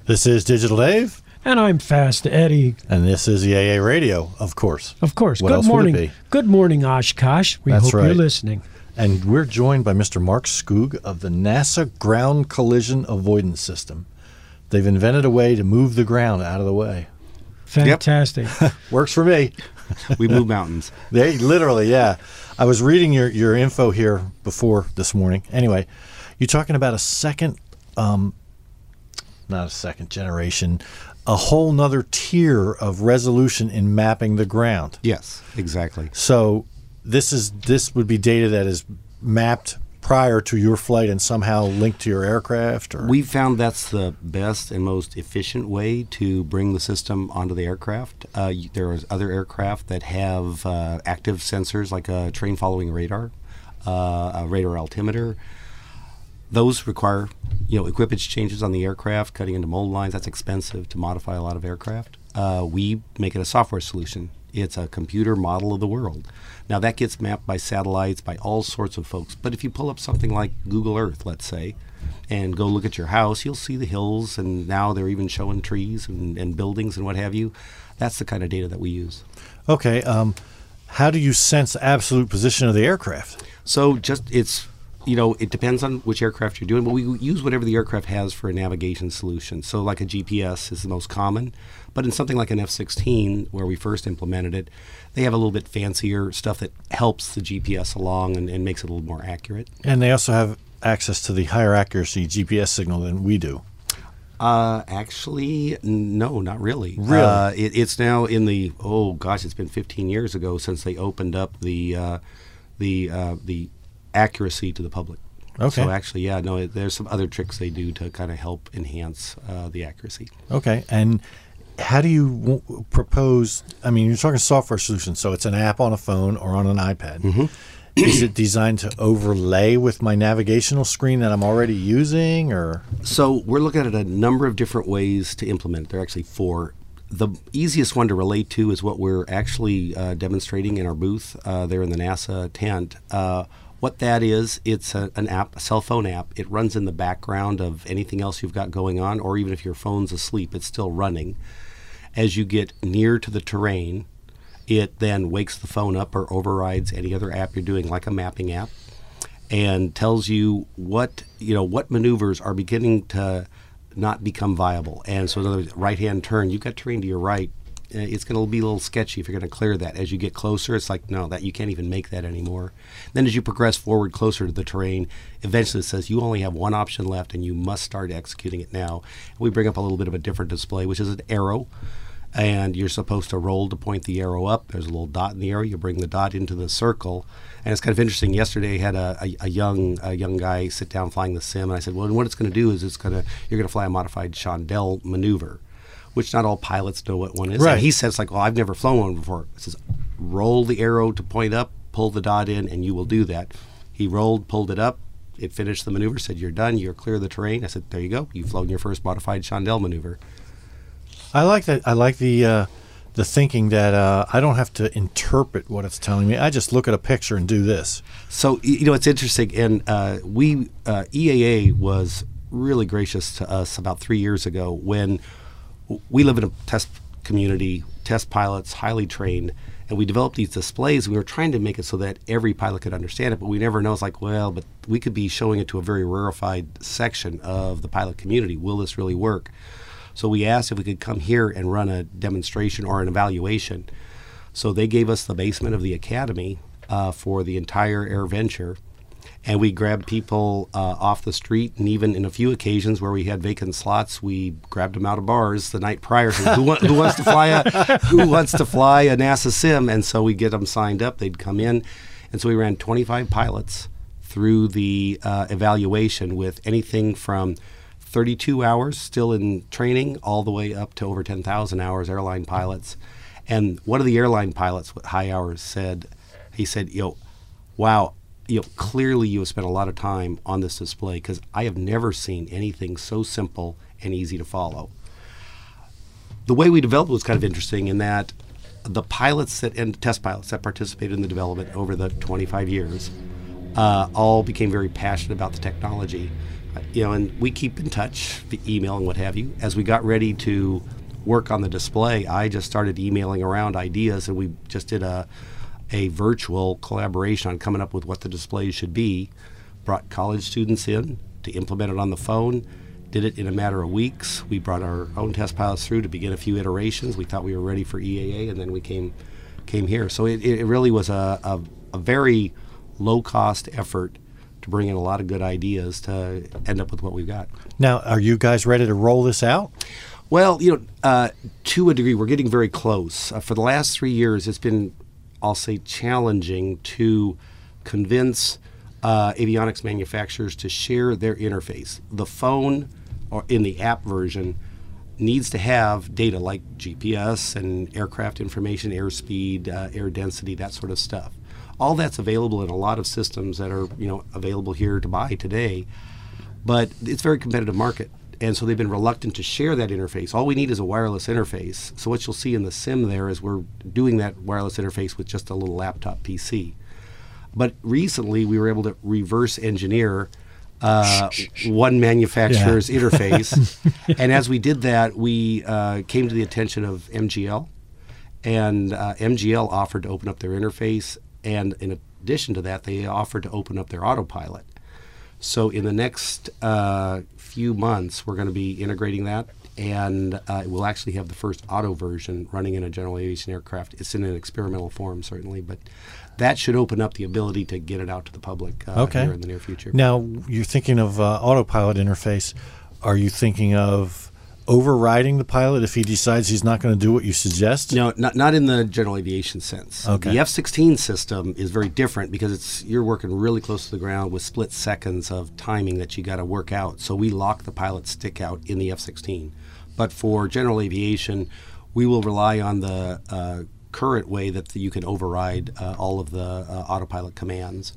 This is Digital Dave. And I'm Fast Eddie. And this is the AA Radio, of course. Of course. What Good else would morning. it be? Good morning, Oshkosh. We That's hope right. you're listening. And we're joined by Mr. Mark Skoog of the NASA Ground Collision Avoidance System. They've invented a way to move the ground out of the way. Fantastic. Works for me. We move mountains. They literally, yeah. I was reading your info here before this morning. Anyway, you're talking about a second, not a second generation, a whole nother tier of resolution in mapping the ground. Yes, exactly. So this would be data that is mapped prior to your flight and somehow linked to your aircraft? Or? We found that's the best and most efficient way to bring the system onto the aircraft. There are other aircraft that have active sensors like a terrain following radar, a radar altimeter. Those require, equipage changes on the aircraft, cutting into mold lines. That's expensive to modify a lot of aircraft. We make it a software solution. It's a computer model of the world. Now, that gets mapped by satellites, by all sorts of folks. But if you pull up something like Google Earth, let's say, and go look at your house, you'll see the hills, and now they're even showing trees and buildings and what have you. That's the kind of data that we use. Okay. How do you sense absolute position of the aircraft? So it depends on which aircraft you're doing, but we use whatever the aircraft has for a navigation solution. So like a GPS is the most common, but in something like an F-16, where we first implemented it, they have a little bit fancier stuff that helps the GPS along and makes it a little more accurate. And they also have access to the higher accuracy GPS signal than we do. Actually, no, not really. Really? It's now in the, it's been 15 years ago since they opened up the accuracy to the public. Okay. So actually, there's some other tricks they do to kind of help enhance the accuracy. Okay. And how do you propose, you're talking software solutions, so it's an app on a phone or on an iPad. Mm-hmm. Is it designed to overlay with my navigational screen that I'm already using, or? So we're looking at a number of different ways to implement it. There are actually 4. The easiest one to relate to is what we're actually demonstrating in our booth there in the NASA tent. What that is, it's an app, a cell phone app. It runs in the background of anything else you've got going on, or even if your phone's asleep, it's still running. As you get near to the terrain, it then wakes the phone up or overrides any other app you're doing, like a mapping app, and tells you what maneuvers are beginning to not become viable. And so in other words, right-hand turn, you've got terrain to your right. It's going to be a little sketchy if you're going to clear that. As you get closer, it's like, no, that you can't even make that anymore. Then as you progress forward closer to the terrain, eventually it says you only have one option left and you must start executing it now. We bring up a little bit of a different display, which is an arrow, and you're supposed to roll to point the arrow up. There's a little dot in the arrow. You bring the dot into the circle. And it's kind of interesting. Yesterday I had a young guy sit down flying the sim, and I said, well, what it's going to do is you're going to fly a modified Chandelle maneuver, which not all pilots know what one is. Right. And he says, I've never flown one before. It says, roll the arrow to point up, pull the dot in, and you will do that. He rolled, pulled it up. It finished the maneuver, said, you're done. You're clear of the terrain. I said, there you go. You've flown your first modified Chandelle maneuver. I like that. I like the thinking that I don't have to interpret what it's telling me. I just look at a picture and do this. So, it's interesting. And EAA was really gracious to us about 3 years ago when we live in a test community, test pilots, highly trained, and we developed these displays. We were trying to make it so that every pilot could understand it, but we never know. It's like, but we could be showing it to a very rarefied section of the pilot community. Will this really work? So we asked if we could come here and run a demonstration or an evaluation. So they gave us the basement of the academy for the entire AirVenture. And we grabbed people off the street, and even in a few occasions where we had vacant slots, we grabbed them out of bars the night prior. So who wants to fly a NASA sim? And so we get them signed up. They'd come in, and so we ran 25 pilots through the evaluation with anything from 32 hours still in training all the way up to over 10,000 hours, airline pilots. And one of the airline pilots with high hours said, wow. Clearly you have spent a lot of time on this display because I have never seen anything so simple and easy to follow. The way we developed was kind of interesting in that the pilots and test pilots that participated in the development over the 25 years all became very passionate about the technology And we keep in touch, via email and what have you. As we got ready to work on the display, I just started emailing around ideas, and we just did a virtual collaboration on coming up with what the display should be. Brought college students in to implement it on the phone. Did it in a matter of weeks. We brought our own test pilots through to begin a few iterations. We thought we were ready for EAA, and then we came here. So it really was a very low-cost effort to bring in a lot of good ideas to end up with what we've got. Now, are you guys ready to roll this out? Well, to a degree, we're getting very close. For the last 3 years, it's been, I'll say, challenging to convince avionics manufacturers to share their interface. The phone, or in the app version, needs to have data like GPS and aircraft information, airspeed, air density, that sort of stuff. All that's available in a lot of systems that are available here to buy today, but it's a very competitive market, and so they've been reluctant to share that interface. All we need is a wireless interface. So what you'll see in the sim there is we're doing that wireless interface with just a little laptop PC. But recently we were able to reverse engineer one manufacturer's interface, and as we did that, we came to the attention of MGL, and MGL offered to open up their interface. And in addition to that, they offered to open up their autopilot. So in the next few months, we're going to be integrating that, and we'll actually have the first auto version running in a general aviation aircraft. It's in an experimental form, certainly, but that should open up the ability to get it out to the public here in the near future. Now, you're thinking of autopilot interface. Are you thinking of overriding the pilot if he decides he's not going to do what you suggest? No, not in the general aviation sense. Okay. The F-16 system is very different because you're working really close to the ground with split seconds of timing that you got to work out. So we lock the pilot stick out in the F-16. But for general aviation, we will rely on the current way that you can override all of the autopilot commands.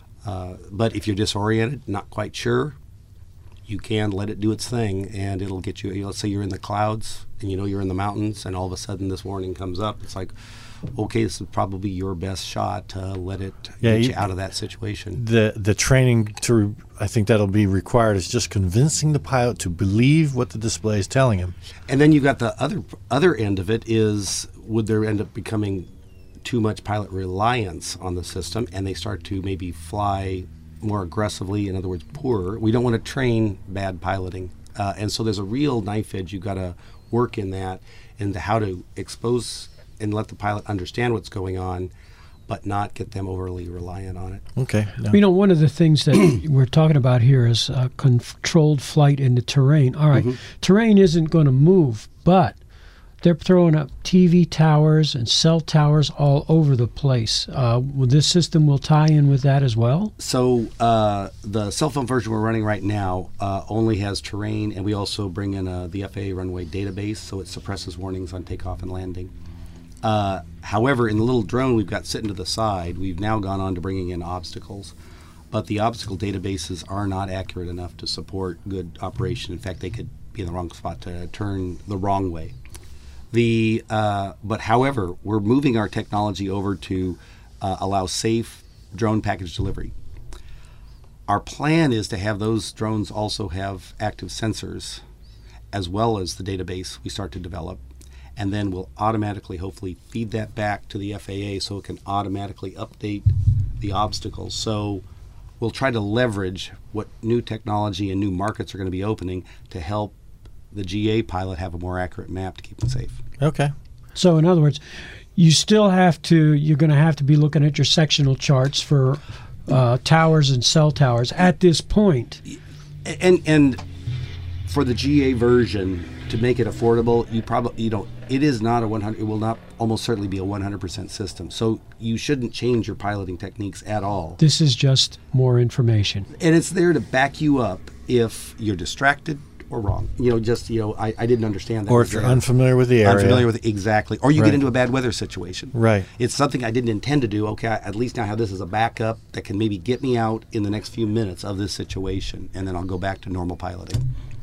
But if you're disoriented, not quite sure, you can let it do its thing, and it'll get you. Let's say you're in the clouds, and you're in the mountains, and all of a sudden this warning comes up. It's like, okay, this is probably your best shot to let it get you out of that situation. The training I think that'll be required is just convincing the pilot to believe what the display is telling him. And then you've got the other end of it is, would there end up becoming too much pilot reliance on the system, and they start to maybe fly more aggressively, in other words, poorer. We don't want to train bad piloting. And so there's a real knife edge you've got to work in that, into how to expose and let the pilot understand what's going on, but not get them overly reliant on it. Okay. No. One of the things that we're talking about here is controlled flight in the terrain. All right, terrain isn't going to move, but they're throwing up TV towers and cell towers all over the place. This system will tie in with that as well? So the cell phone version we're running right now only has terrain, and we also bring in the FAA runway database, so it suppresses warnings on takeoff and landing. However, in the little drone we've got sitting to the side, we've now gone on to bringing in obstacles. But the obstacle databases are not accurate enough to support good operation. In fact, they could be in the wrong spot to turn the wrong way. But however, we're moving our technology over to allow safe drone package delivery. Our plan is to have those drones also have active sensors, as well as the database we start to develop, and then we'll automatically, hopefully, feed that back to the FAA so it can automatically update the obstacles. So we'll try to leverage what new technology and new markets are going to be opening to help the GA pilot have a more accurate map to keep them safe. Okay. So in other words, you're going to have to be looking at your sectional charts for towers and cell towers at this point. And for the GA version, to make it affordable, it is not a 100. It will not almost certainly be a 100% system. So you shouldn't change your piloting techniques at all. This is just more information, and it's there to back you up if you're distracted or wrong. I didn't understand that. Or if you're unfamiliar with the area. Unfamiliar with it, exactly. Or you get into a bad weather situation. Right. It's something I didn't intend to do. Okay, I at least now have this as a backup that can maybe get me out in the next few minutes of this situation, and then I'll go back to normal piloting.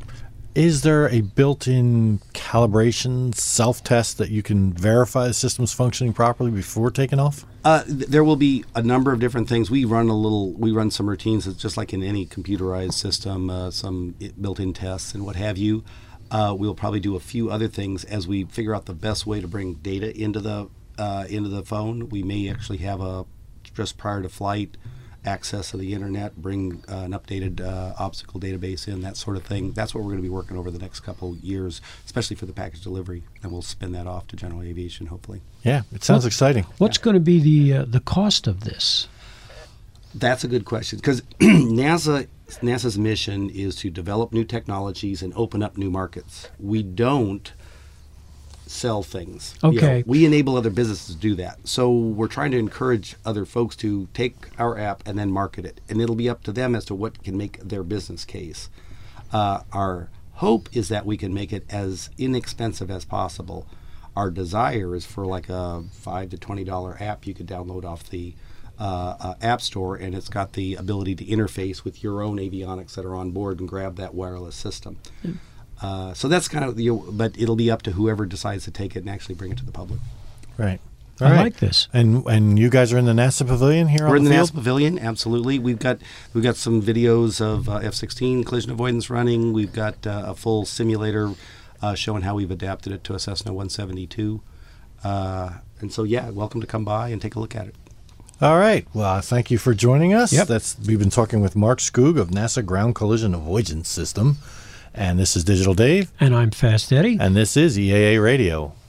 Is there a built-in calibration self-test that you can verify the system's functioning properly before taking off? There will be a number of different things. We run some routines. It's just like in any computerized system, some built-in tests and what have you. We'll probably do a few other things as we figure out the best way to bring data into the phone. We may actually have just prior to flight access to the internet, bring an updated obstacle database in, that sort of thing. That's what we're going to be working over the next couple years, especially for the package delivery, and we'll spin that off to general aviation, hopefully. Yeah, it sounds exciting. What's going to be the cost of this? That's a good question, because NASA's mission is to develop new technologies and open up new markets. We don't sell things. Okay. We enable other businesses to do that. So we're trying to encourage other folks to take our app and then market it. And it'll be up to them as to what can make their business case. Our hope is that we can make it as inexpensive as possible. Our desire is for like a $5 to $20 app you could download off the App Store, and it's got the ability to interface with your own avionics that are on board and grab that wireless system. So that's kind of but it'll be up to whoever decides to take it and actually bring it to the public. Right. I like this. And you guys are in the NASA Pavilion here We're on the in the field? NASA Pavilion, absolutely. We've got some videos of F-16 collision avoidance running. We've got a full simulator showing how we've adapted it to a Cessna 172. And so, welcome to come by and take a look at it. All right. Well, thank you for joining us. Yep. We've been talking with Mark Skoog of NASA Ground Collision Avoidance System. And this is Digital Dave. And I'm Fast Eddie. And this is EAA Radio.